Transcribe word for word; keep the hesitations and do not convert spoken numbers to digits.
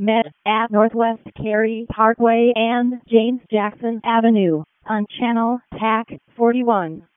met at Northwest Cary Parkway and James Jackson Avenue on Channel T A C forty-one.